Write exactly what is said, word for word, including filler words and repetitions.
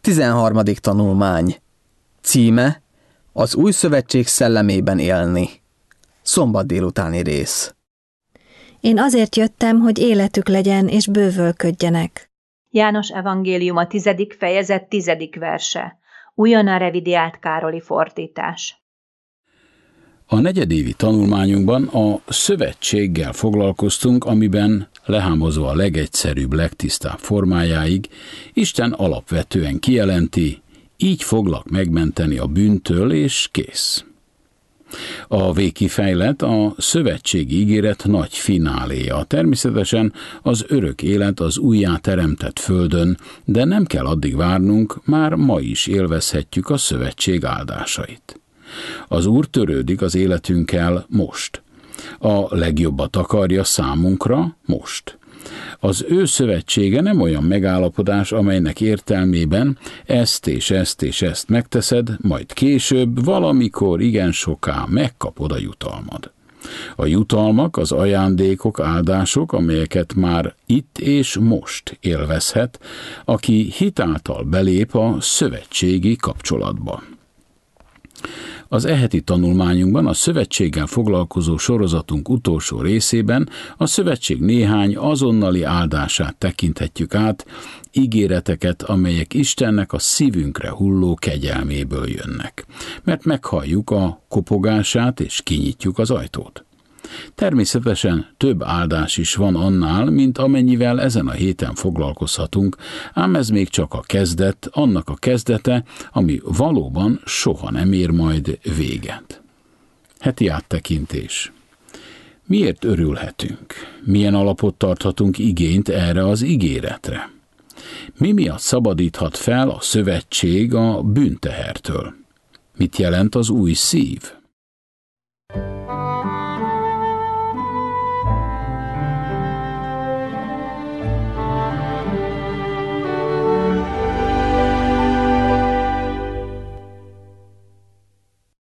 tizenharmadik tanulmány. Címe: Az új szövetség szellemében élni. Szombat délutáni rész. Én azért jöttem, hogy életük legyen és bővölködjenek. János evangéliuma tizedik fejezet tizedik verse. Újonnan revidiált Károli fordítás. A negyedévi tanulmányunkban a szövetséggel foglalkoztunk, amiben lehámozva a legegyszerűbb, legtisztább formájáig Isten alapvetően kijelenti, így foglak megmenteni a bűntől, és kész. A végkifejlet a szövetségi ígéret nagy fináléja, természetesen az örök élet az újjáteremtett földön, de nem kell addig várnunk, már ma is élvezhetjük a szövetség áldásait. Az Úr törődik az életünkkel most. A legjobbat akarja számunkra most. Az ő szövetsége nem olyan megállapodás, amelynek értelmében ezt és ezt és ezt megteszed, majd később, valamikor igen soká megkapod a jutalmad. A jutalmak, az ajándékok, áldások, amelyeket már itt és most élvezhet, aki hitáltal belép a szövetségi kapcsolatba. Az e heti tanulmányunkban, a szövetséggel foglalkozó sorozatunk utolsó részében a szövetség néhány azonnali áldását tekinthetjük át, ígéreteket, amelyek Istennek a szívünkre hulló kegyelméből jönnek, mert meghalljuk a kopogását és kinyitjuk az ajtót. Természetesen több áldás is van annál, mint amennyivel ezen a héten foglalkozhatunk, ám ez még csak a kezdet, annak a kezdete, ami valóban soha nem ér majd véget. Heti áttekintés. Miért örülhetünk? Milyen alapot tarthatunk igényt erre az ígéretre? Mi miatt szabadíthat fel a szövetség a bűntehertől? Mit jelent az új szív?